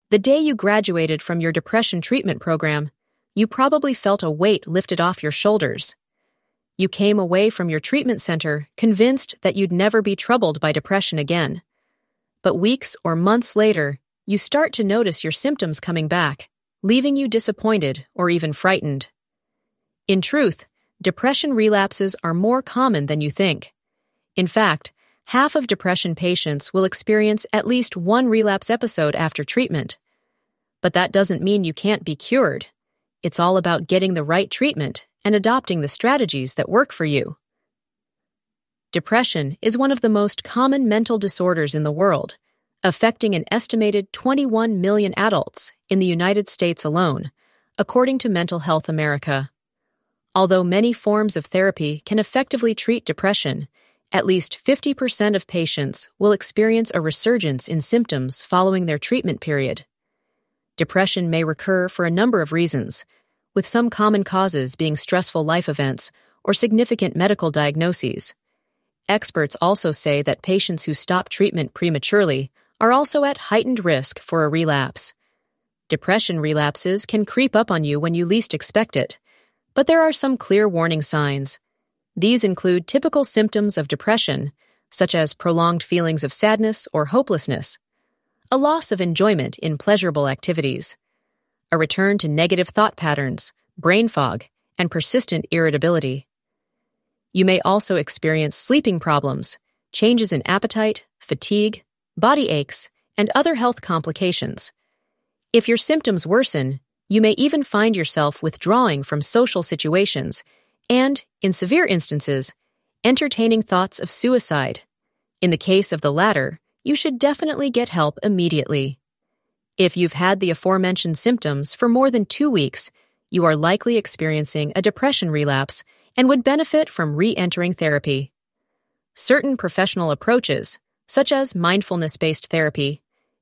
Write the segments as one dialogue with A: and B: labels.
A: The day you graduated from your depression treatment program, you probably felt a weight lifted off your shoulders. You came away from your treatment center convinced that you'd never be troubled by depression again. But weeks or months later, you start to notice your symptoms coming back, leaving you disappointed or even frightened. In truth, depression relapses are more common than you think. In fact, half of depression patients will experience at least one relapse episode after treatment. But that doesn't mean you can't be cured. It's all about getting the right treatment and adopting the strategies that work for you. Depression is one of the most common mental disorders in the world, affecting an estimated 21 million adults in the United States alone, according to Mental Health America. Although many forms of therapy can effectively treat depression, at least 50% of patients will experience a resurgence in symptoms following their treatment period. Depression may recur for a number of reasons, with some common causes being stressful life events or significant medical diagnoses. Experts also say that patients who stop treatment prematurely are also at heightened risk for a relapse. Depression relapses can creep up on you when you least expect it, but there are some clear warning signs. These include typical symptoms of depression, such as prolonged feelings of sadness or hopelessness, a loss of enjoyment in pleasurable activities, a return to negative thought patterns, brain fog, and persistent irritability. You may also experience sleeping problems, changes in appetite, fatigue, body aches, and other health complications. If your symptoms worsen, you may even find yourself withdrawing from social situations and, in severe instances, entertaining thoughts of suicide. In the case of the latter, you should definitely get help immediately. If you've had the aforementioned symptoms for more than 2 weeks, you are likely experiencing a depression relapse and would benefit from re-entering therapy. Certain professional approaches, such as mindfulness-based therapy,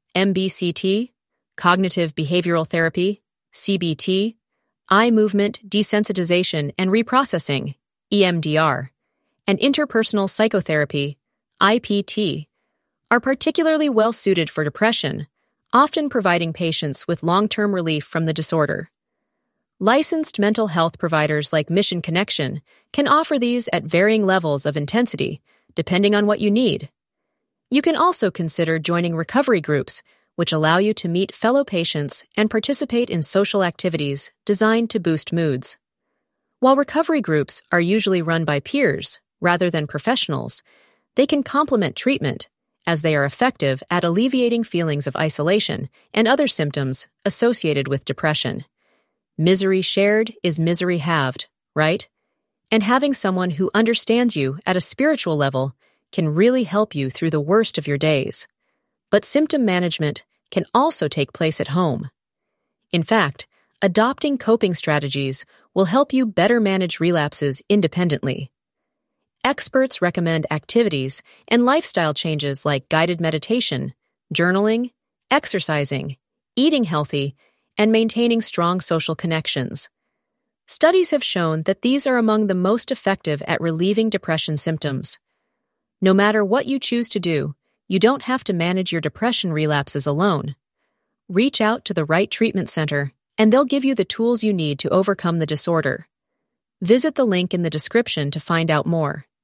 A: MBCT, cognitive behavioral therapy, CBT, eye movement desensitization and reprocessing, EMDR, and interpersonal psychotherapy, IPT, are particularly well suited for depression, often providing patients with long-term relief from the disorder. Licensed mental health providers like Mission Connection can offer these at varying levels of intensity, depending on what you need. You can also consider joining recovery groups, which allow you to meet fellow patients and participate in social activities designed to boost moods. While recovery groups are usually run by peers rather than professionals, they can complement treatment, as they are effective at alleviating feelings of isolation and other symptoms associated with depression. Misery shared is misery halved, right? And having someone who understands you at a spiritual level can really help you through the worst of your days. But symptom management can also take place at home. In fact, adopting coping strategies will help you better manage relapses independently. Experts recommend activities and lifestyle changes like guided meditation, journaling, exercising, eating healthy, and maintaining strong social connections. Studies have shown that these are among the most effective at relieving depression symptoms. No matter what you choose to do, you don't have to manage your depression relapses alone. Reach out to the right treatment center, and they'll give you the tools you need to overcome the disorder. Visit the link in the description to find out more.